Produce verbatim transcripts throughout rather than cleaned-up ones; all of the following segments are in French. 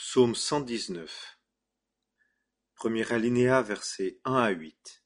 Psaume cent dix-neuf. Premier alinéa, versets un à huit.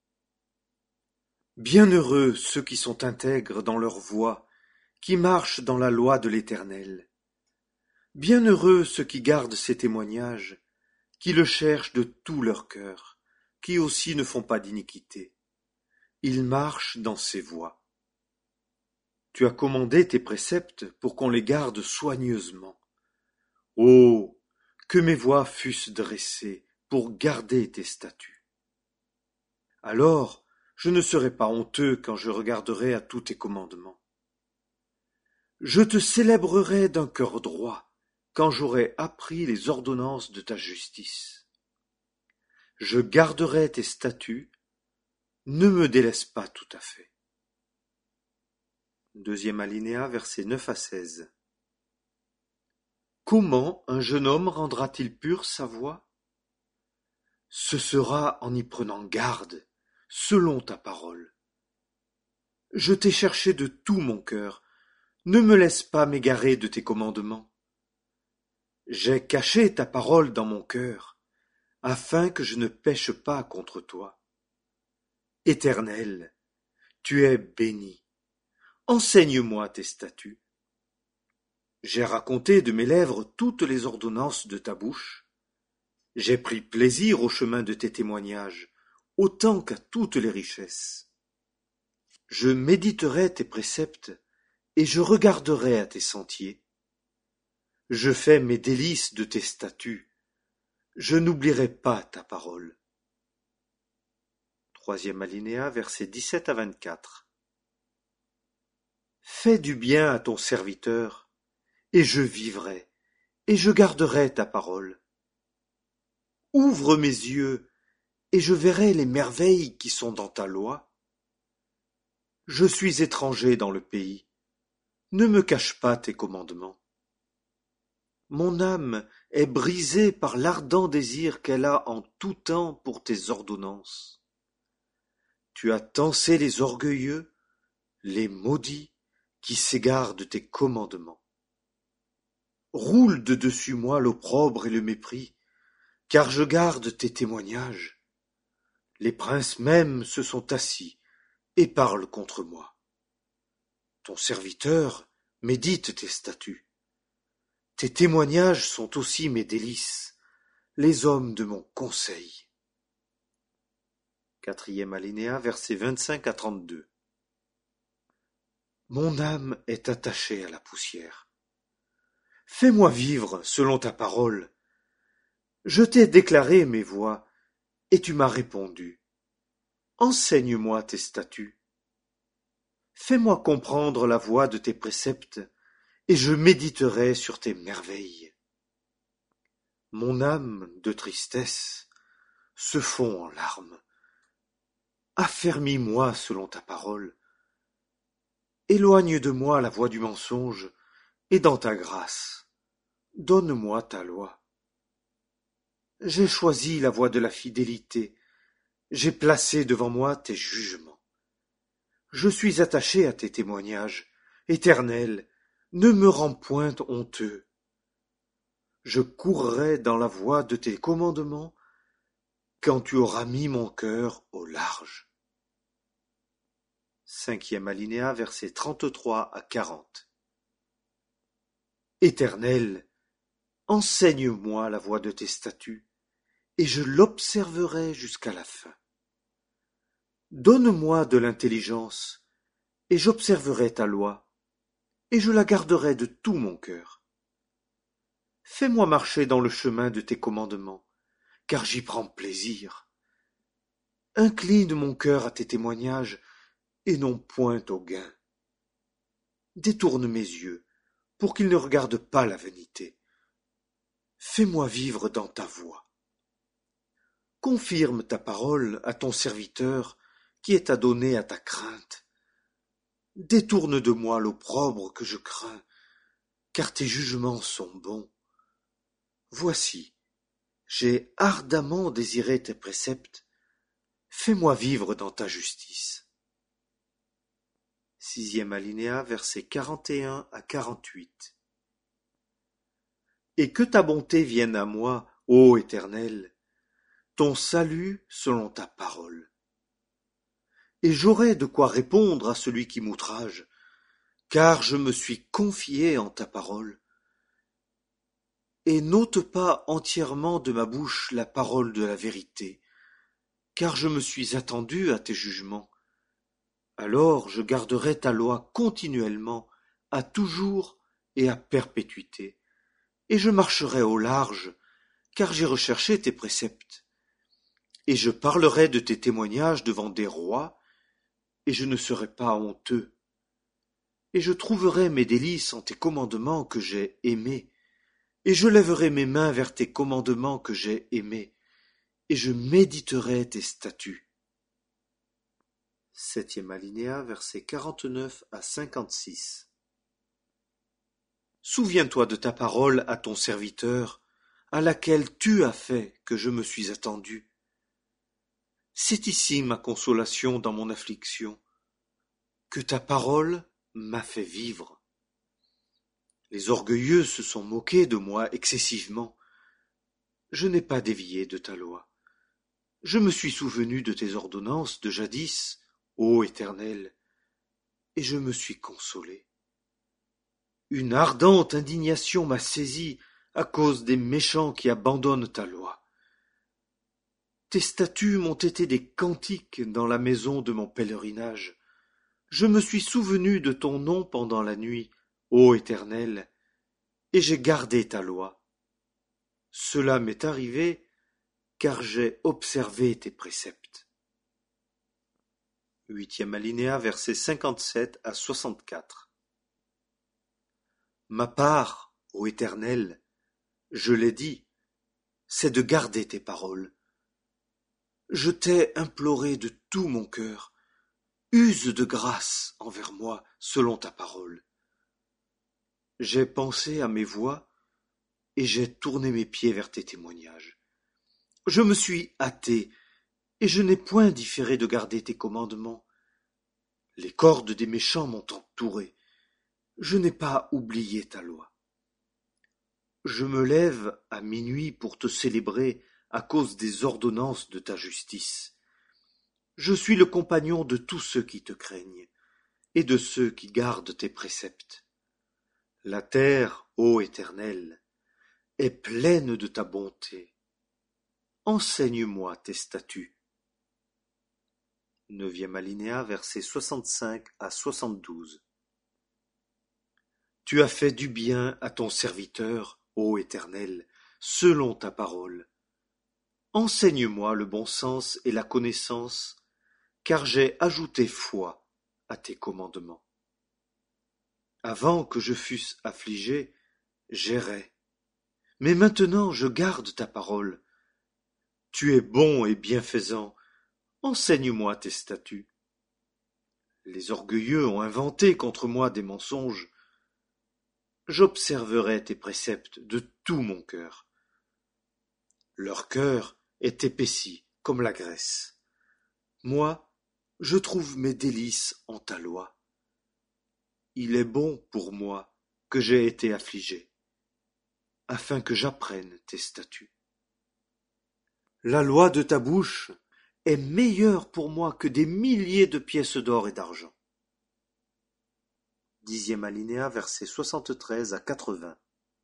Bienheureux ceux qui sont intègres dans leur voie, qui marchent dans la loi de l'Éternel. Bienheureux ceux qui gardent ses témoignages, qui le cherchent de tout leur cœur, qui aussi ne font pas d'iniquité. Ils marchent dans ses voies. Tu as commandé tes préceptes pour qu'on les garde soigneusement. Oh, que mes voies fussent dressées pour garder tes statuts. Alors, je ne serai pas honteux quand je regarderai à tous tes commandements. Je te célébrerai d'un cœur droit quand j'aurai appris les ordonnances de ta justice. Je garderai tes statuts, ne me délaisse pas tout à fait. Deuxième alinéa, versets neuf à seize. Comment un jeune homme rendra-t-il pure sa voie? Ce sera en y prenant garde, selon ta parole. Je t'ai cherché de tout mon cœur, ne me laisse pas m'égarer de tes commandements. J'ai caché ta parole dans mon cœur, afin que je ne pêche pas contre toi. Éternel, tu es béni. Enseigne-moi tes statuts. J'ai raconté de mes lèvres toutes les ordonnances de ta bouche. J'ai pris plaisir au chemin de tes témoignages, autant qu'à toutes les richesses. Je méditerai tes préceptes, et je regarderai à tes sentiers. Je fais mes délices de tes statuts. Je n'oublierai pas ta parole. Troisième alinéa, versets dix-sept à vingt-quatre. Fais du bien à ton serviteur, et je vivrai, et je garderai ta parole. Ouvre mes yeux, et je verrai les merveilles qui sont dans ta loi. Je suis étranger dans le pays, ne me cache pas tes commandements. Mon âme est brisée par l'ardent désir qu'elle a en tout temps pour tes ordonnances. Tu as tancé les orgueilleux, les maudits, qui s'égarent de tes commandements. Roule de dessus moi l'opprobre et le mépris, car je garde tes témoignages. Les princes mêmes se sont assis et parlent contre moi. Ton serviteur médite tes statuts. Tes témoignages sont aussi mes délices, les hommes de mon conseil. Quatrième alinéa, versets vingt-cinq à trente-deux. Mon âme est attachée à la poussière. Fais-moi vivre selon ta parole. Je t'ai déclaré mes voies, et tu m'as répondu. Enseigne-moi tes statuts. Fais-moi comprendre la voie de tes préceptes, et je méditerai sur tes merveilles. Mon âme de tristesse se fond en larmes. Affermis-moi selon ta parole. Éloigne de moi la voie du mensonge, et dans ta grâce, donne-moi ta loi. J'ai choisi la voie de la fidélité, j'ai placé devant moi tes jugements. Je suis attaché à tes témoignages, Éternel, ne me rends point honteux. Je courrai dans la voie de tes commandements, quand tu auras mis mon cœur au large. Cinquième alinéa, versets trente-trois à quarante. Éternel, enseigne-moi la voie de tes statuts, et je l'observerai jusqu'à la fin. Donne-moi de l'intelligence, et j'observerai ta loi, et je la garderai de tout mon cœur. Fais-moi marcher dans le chemin de tes commandements, car j'y prends plaisir. Incline mon cœur à tes témoignages, et non point au gain. Détourne mes yeux, pour qu'ils ne regardent pas la vanité. Fais-moi vivre dans ta voie. Confirme ta parole à ton serviteur, qui est adonné à ta crainte. Détourne de moi l'opprobre que je crains, car tes jugements sont bons. Voici, j'ai ardemment désiré tes préceptes, fais-moi vivre dans ta justice. Sixième alinéa, versets quarante et un à quarante-huit. et que ta bonté vienne à moi, ô Éternel, ton salut selon ta parole. Et j'aurai de quoi répondre à celui qui m'outrage, car je me suis confié en ta parole. Et n'ôte pas entièrement de ma bouche la parole de la vérité, car je me suis attendu à tes jugements. Alors je garderai ta loi continuellement, à toujours et à perpétuité, et je marcherai au large, car j'ai recherché tes préceptes. Et je parlerai de tes témoignages devant des rois, et je ne serai pas honteux. Et je trouverai mes délices en tes commandements que j'ai aimés, et je lèverai mes mains vers tes commandements que j'ai aimés, et je méditerai tes statuts. Septième alinéa, versets quarante-neuf à cinquante-six. Souviens-toi de ta parole à ton serviteur, à laquelle tu as fait que je me suis attendu. C'est ici ma consolation dans mon affliction, que ta parole m'a fait vivre. Les orgueilleux se sont moqués de moi excessivement. Je n'ai pas dévié de ta loi. Je me suis souvenu de tes ordonnances de jadis, ô Éternel, et je me suis consolé. Une ardente indignation m'a saisi à cause des méchants qui abandonnent ta loi. Tes statuts m'ont été des cantiques dans la maison de mon pèlerinage. Je me suis souvenu de ton nom pendant la nuit, ô Éternel, et j'ai gardé ta loi. Cela m'est arrivé, car j'ai observé tes préceptes. Huitième alinéa, versets cinquante-sept à soixante-quatre. Ma part, ô Éternel, je l'ai dit, c'est de garder tes paroles. Je t'ai imploré de tout mon cœur. Use de grâce envers moi selon ta parole. J'ai pensé à mes voies et j'ai tourné mes pieds vers tes témoignages. Je me suis hâté et je n'ai point différé de garder tes commandements. Les cordes des méchants m'ont entouré. Je n'ai pas oublié ta loi. Je me lève à minuit pour te célébrer à cause des ordonnances de ta justice. Je suis le compagnon de tous ceux qui te craignent et de ceux qui gardent tes préceptes. La terre, ô Éternel, est pleine de ta bonté. Enseigne-moi tes statuts. Neuvième alinéa, versets soixante-cinq à soixante-douze. Tu as fait du bien à ton serviteur, ô Éternel, selon ta parole. Enseigne-moi le bon sens et la connaissance, car j'ai ajouté foi à tes commandements. Avant que je fusse affligé, j'errais. Mais maintenant je garde ta parole. Tu es bon et bienfaisant, enseigne-moi tes statuts. Les orgueilleux ont inventé contre moi des mensonges. J'observerai tes préceptes de tout mon cœur. Leur cœur est épaissi comme la graisse. Moi, je trouve mes délices en ta loi. Il est bon pour moi que j'ai été affligé, afin que j'apprenne tes statuts. La loi de ta bouche est meilleure pour moi que des milliers de pièces d'or et d'argent. Dixième alinéa, versets soixante-treize à quatre-vingts.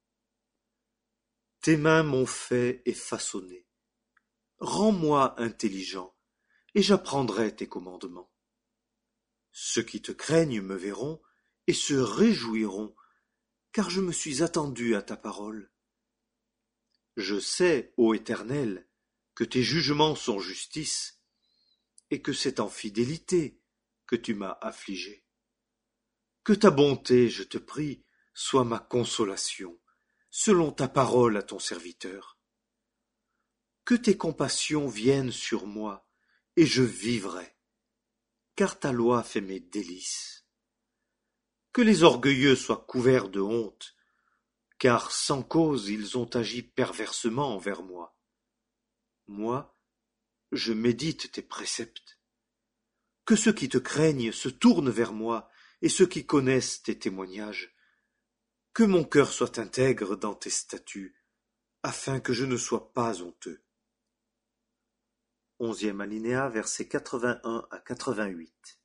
Tes mains m'ont fait et façonné. Rends-moi intelligent, et j'apprendrai tes commandements. Ceux qui te craignent me verront et se réjouiront, car je me suis attendu à ta parole. Je sais, ô Éternel, que tes jugements sont justice, et que c'est en fidélité que tu m'as affligé. Que ta bonté, je te prie, soit ma consolation, selon ta parole à ton serviteur. Que tes compassions viennent sur moi, et je vivrai, car ta loi fait mes délices. Que les orgueilleux soient couverts de honte, car sans cause ils ont agi perversement envers moi. Moi, je médite tes préceptes. Que ceux qui te craignent se tournent vers moi, et ceux qui connaissent tes témoignages. Que mon cœur soit intègre dans tes statuts, afin que je ne sois pas honteux. Onzième alinéa, versets quatre-vingt-un à quatre-vingt-huit.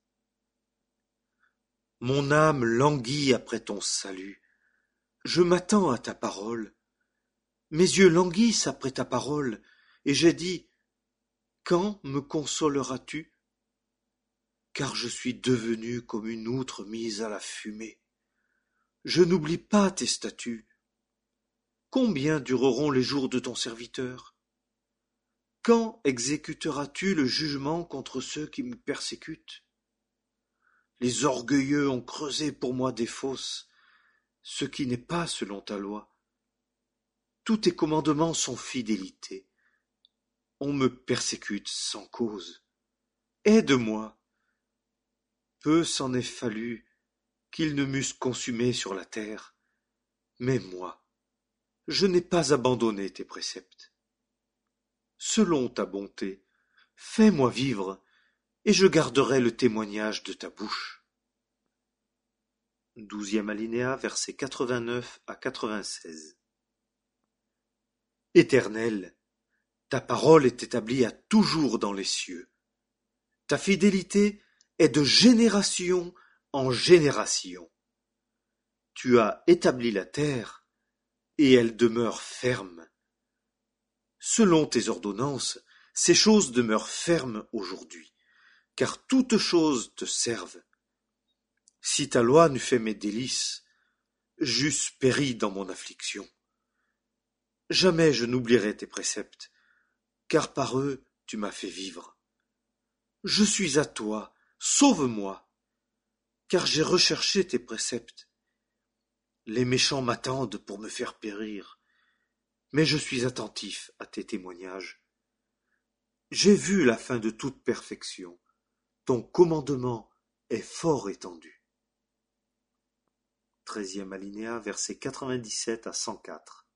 Mon âme languit après ton salut. Je m'attends à ta parole. Mes yeux languissent après ta parole, et j'ai dit, quand me consoleras-tu? Car je suis devenu comme une outre mise à la fumée. Je n'oublie pas tes statuts. Combien dureront les jours de ton serviteur? Quand exécuteras-tu le jugement contre ceux qui me persécutent? Les orgueilleux ont creusé pour moi des fosses, ce qui n'est pas selon ta loi. Tous tes commandements sont fidélité. On me persécute sans cause. Aide-moi. Peu s'en est fallu qu'ils ne m'eussent consumé sur la terre, mais moi, je n'ai pas abandonné tes préceptes. Selon ta bonté, fais-moi vivre, et je garderai le témoignage de ta bouche. Douzième alinéa, versets quatre-vingt-neuf à quatre-vingt-seize. Éternel, ta parole est établie à toujours dans les cieux. Ta fidélité est de génération en génération. Tu as établi la terre, et elle demeure ferme. Selon tes ordonnances, ces choses demeurent fermes aujourd'hui, car toutes choses te servent. Si ta loi n'eût fait mes délices, j'eusse péri dans mon affliction. Jamais je n'oublierai tes préceptes, car par eux tu m'as fait vivre. Je suis à toi, sauve-moi, car j'ai recherché tes préceptes. Les méchants m'attendent pour me faire périr, mais je suis attentif à tes témoignages. J'ai vu la fin de toute perfection, ton commandement est fort étendu. Treizième alinéa, versets quatre-vingt-dix-sept à cent quatre.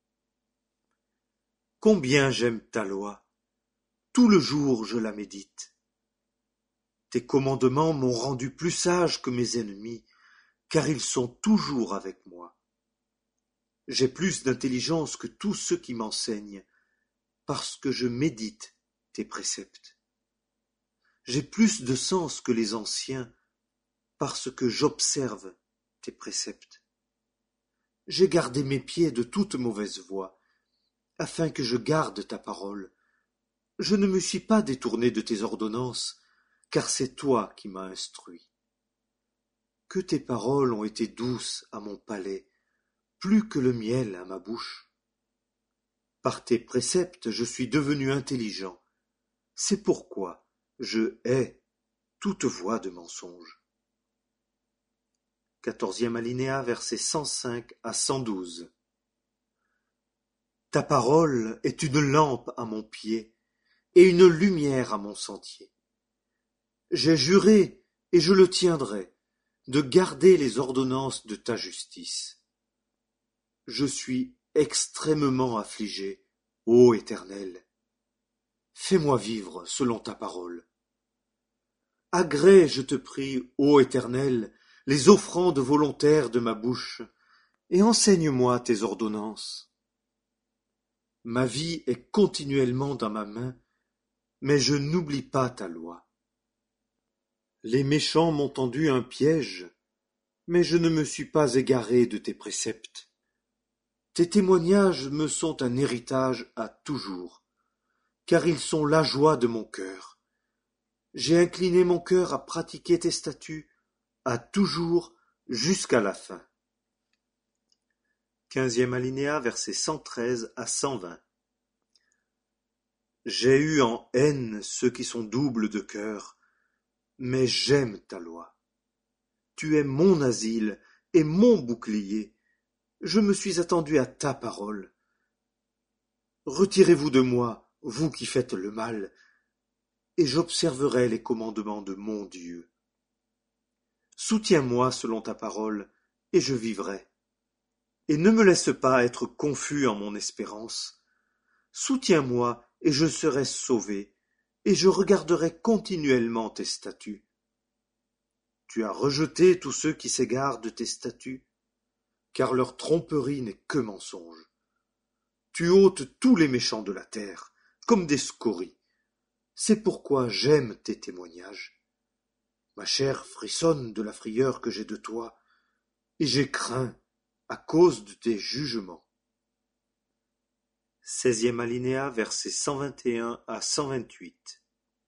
Combien j'aime ta loi, tout le jour je la médite. Tes commandements m'ont rendu plus sage que mes ennemis, car ils sont toujours avec moi. J'ai plus d'intelligence que tous ceux qui m'enseignent, parce que je médite tes préceptes. J'ai plus de sens que les anciens, parce que j'observe tes préceptes. J'ai gardé mes pieds de toute mauvaise voie, afin que je garde ta parole. Je ne me suis pas détourné de tes ordonnances, car c'est toi qui m'as instruit. Que tes paroles ont été douces à mon palais, plus que le miel à ma bouche. Par tes préceptes je suis devenu intelligent, c'est pourquoi je hais toute voix de mensonge. Quatorzième alinéa, versets cent cinq à cent douze. Ta parole est une lampe à mon pied et une lumière à mon sentier. J'ai juré, et je le tiendrai, de garder les ordonnances de ta justice. Je suis extrêmement affligé, ô Éternel. Fais-moi vivre selon ta parole. Agrée, je te prie, ô Éternel, les offrandes volontaires de ma bouche, et enseigne-moi tes ordonnances. Ma vie est continuellement dans ma main, mais je n'oublie pas ta loi. Les méchants m'ont tendu un piège, mais je ne me suis pas égaré de tes préceptes. Tes témoignages me sont un héritage à toujours, car ils sont la joie de mon cœur. J'ai incliné mon cœur à pratiquer tes statuts, à toujours jusqu'à la fin. Quinzième alinéa, versets cent treize à cent vingt. J'ai eu en haine ceux qui sont doubles de cœur, mais j'aime ta loi. Tu es mon asile et mon bouclier. Je me suis attendu à ta parole. Retirez-vous de moi, vous qui faites le mal, et j'observerai les commandements de mon Dieu. Soutiens-moi selon ta parole, et je vivrai. Et ne me laisse pas être confus en mon espérance. Soutiens-moi, et je serai sauvé, et je regarderai continuellement tes statuts. Tu as rejeté tous ceux qui s'égarent de tes statuts. car leur tromperie n'est que mensonge. Tu ôtes tous les méchants de la terre, comme des scories. C'est pourquoi j'aime tes témoignages. Ma chair frissonne de la frayeur que j'ai de toi, et j'ai craint à cause de tes jugements. Seizième alinéa, versets cent vingt et un à cent vingt-huit.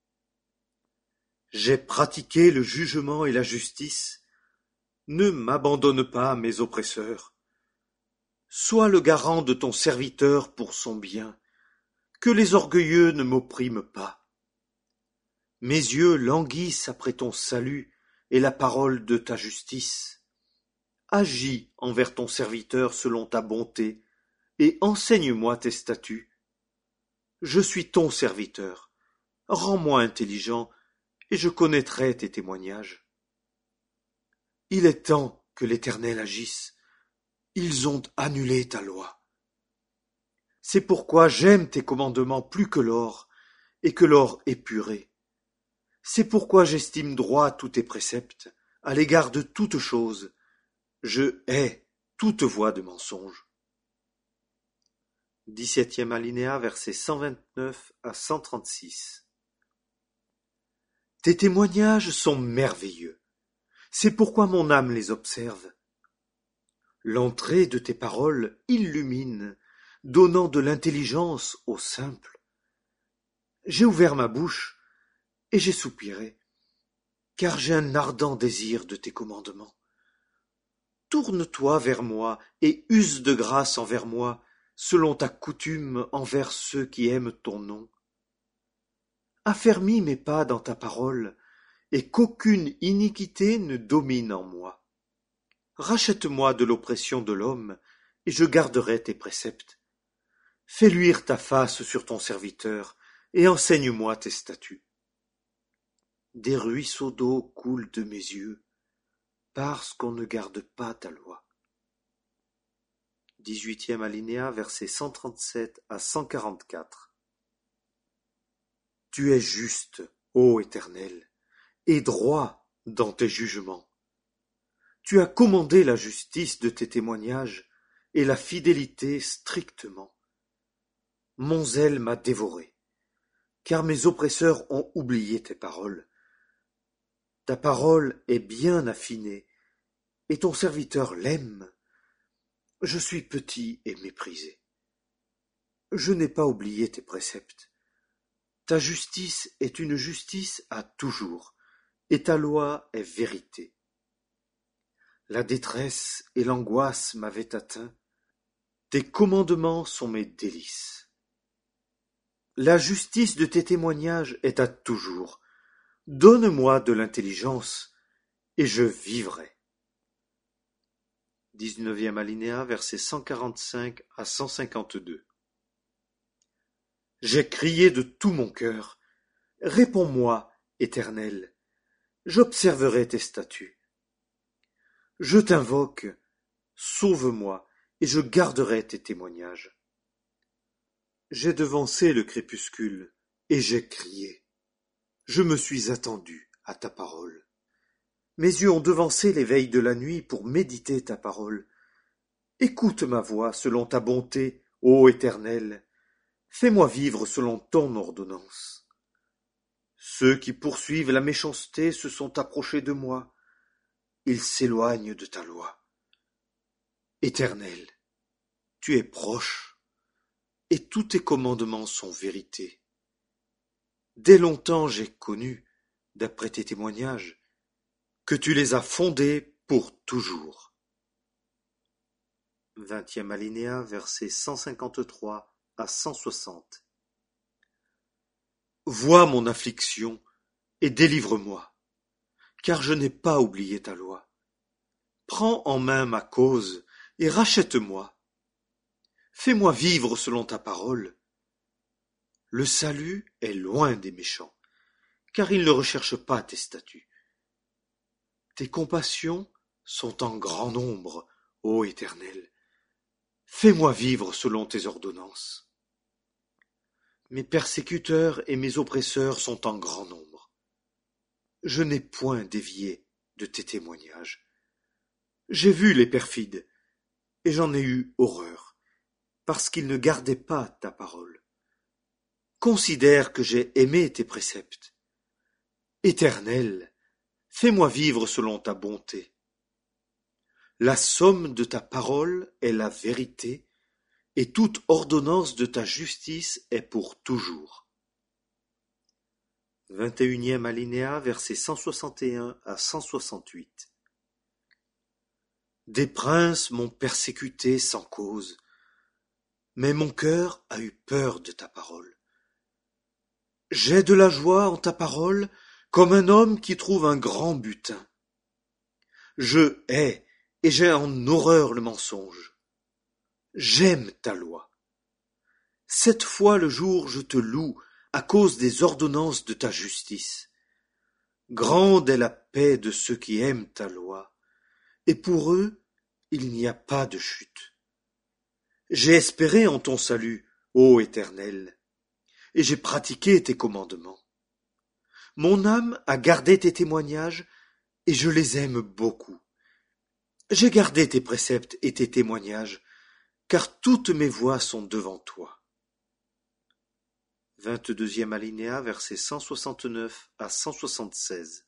J'ai pratiqué le jugement et la justice. Ne m'abandonne pas à mes oppresseurs. Sois le garant de ton serviteur pour son bien. Que les orgueilleux ne m'oppriment pas. Mes yeux languissent après ton salut et la parole de ta justice. Agis envers ton serviteur selon ta bonté, et enseigne-moi tes statuts. Je suis ton serviteur. Rends-moi intelligent, et je connaîtrai tes témoignages. Il est temps que l'Éternel agisse. Ils ont annulé ta loi. C'est pourquoi j'aime tes commandements plus que l'or, et que l'or épuré. C'est pourquoi j'estime droit tous tes préceptes, à l'égard de toute chose. Je hais toute voie de mensonge. Dix-septième alinéa, versets cent vingt-neuf à cent trente-six. Tes témoignages sont merveilleux. C'est pourquoi mon âme les observe. L'entrée de tes paroles illumine, donnant de l'intelligence aux simples. J'ai ouvert ma bouche et j'ai soupiré, car j'ai un ardent désir de tes commandements. Tourne-toi vers moi et use de grâce envers moi, selon ta coutume envers ceux qui aiment ton nom. Affermis mes pas dans ta parole, et qu'aucune iniquité ne domine en moi. Rachète-moi de l'oppression de l'homme, et je garderai tes préceptes. Fais luire ta face sur ton serviteur, et enseigne-moi tes statuts. Des ruisseaux d'eau coulent de mes yeux, parce qu'on ne garde pas ta loi. Dix-huitième alinéa, versets cent trente-sept à cent quarante-quatre. Tu es juste, ô Éternel, et droit dans tes jugements. Tu as commandé la justice de tes témoignages et la fidélité strictement. Mon zèle m'a dévoré, car mes oppresseurs ont oublié tes paroles. Ta parole est bien affinée, et ton serviteur l'aime. Je suis petit et méprisé. Je n'ai pas oublié tes préceptes. Ta justice est une justice à toujours, et ta loi est vérité. La détresse et l'angoisse m'avaient atteint. Tes commandements sont mes délices. La justice de tes témoignages est à toujours. Donne-moi de l'intelligence, et je vivrai. Dix-neuvième alinéa, versets cent quarante-cinq à cent cinquante-deux. J'ai crié de tout mon cœur. Réponds-moi, Éternel. J'observerai tes statuts. Je t'invoque, sauve-moi, et je garderai tes témoignages. J'ai devancé le crépuscule, et j'ai crié. Je me suis attendu à ta parole. Mes yeux ont devancé les veilles de la nuit pour méditer ta parole. Écoute ma voix selon ta bonté, ô Éternel. Fais-moi vivre selon ton ordonnance. Ceux qui poursuivent la méchanceté se sont approchés de moi. Ils s'éloignent de ta loi. Éternel, tu es proche, et tous tes commandements sont vérité. Dès longtemps j'ai connu, d'après tes témoignages, que tu les as fondés pour toujours. Vingtième alinéa, versets cent cinquante-trois à cent soixante. Vois mon affliction et délivre-moi, car je n'ai pas oublié ta loi. Prends en main ma cause et rachète-moi. Fais-moi vivre selon ta parole. Le salut est loin des méchants, car ils ne recherchent pas tes statuts. Tes compassions sont en grand nombre, ô Éternel. Fais-moi vivre selon tes ordonnances. Mes persécuteurs et mes oppresseurs sont en grand nombre. Je n'ai point dévié de tes témoignages. J'ai vu les perfides, et j'en ai eu horreur, parce qu'ils ne gardaient pas ta parole. Considère que j'ai aimé tes préceptes. Éternel, fais-moi vivre selon ta bonté. La somme de ta parole est la vérité, et toute ordonnance de ta justice est pour toujours. vingt et unième alinéa, versets cent soixante et un à cent soixante-huit. Des princes m'ont persécuté sans cause, mais mon cœur a eu peur de ta parole. J'ai de la joie en ta parole, comme un homme qui trouve un grand butin. Je hais et j'ai en horreur le mensonge. J'aime ta loi. Sept fois le jour je te loue à cause des ordonnances de ta justice. Grande est la paix de ceux qui aiment ta loi, et pour eux il n'y a pas de chute. J'ai espéré en ton salut, ô Éternel, et j'ai pratiqué tes commandements. Mon âme a gardé tes témoignages, et je les aime beaucoup. J'ai gardé tes préceptes et tes témoignages, car toutes mes voies sont devant toi. vingt-deuxième alinéa, versets cent soixante-neuf à cent soixante-seize.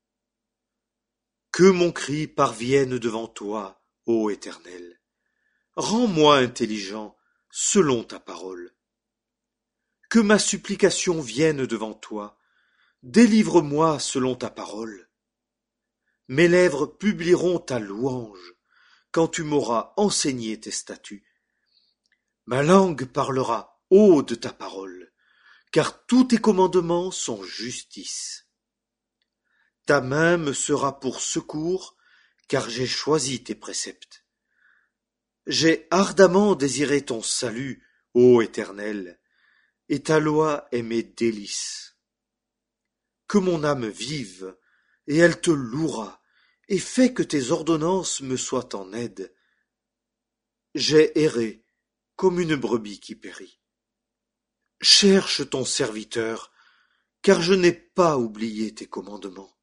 Que mon cri parvienne devant toi, ô Éternel. Rends-moi intelligent selon ta parole. Que ma supplication vienne devant toi. Délivre-moi selon ta parole. Mes lèvres publieront ta louange quand tu m'auras enseigné tes statuts. Ma langue parlera haut de ta parole, car tous tes commandements sont justice. Ta main me sera pour secours, car j'ai choisi tes préceptes. J'ai ardemment désiré ton salut, ô Éternel, et ta loi est mes délices. Que mon âme vive, et elle te louera, et fais que tes ordonnances me soient en aide. J'ai erré comme une brebis qui périt. Cherche ton serviteur, car je n'ai pas oublié tes commandements.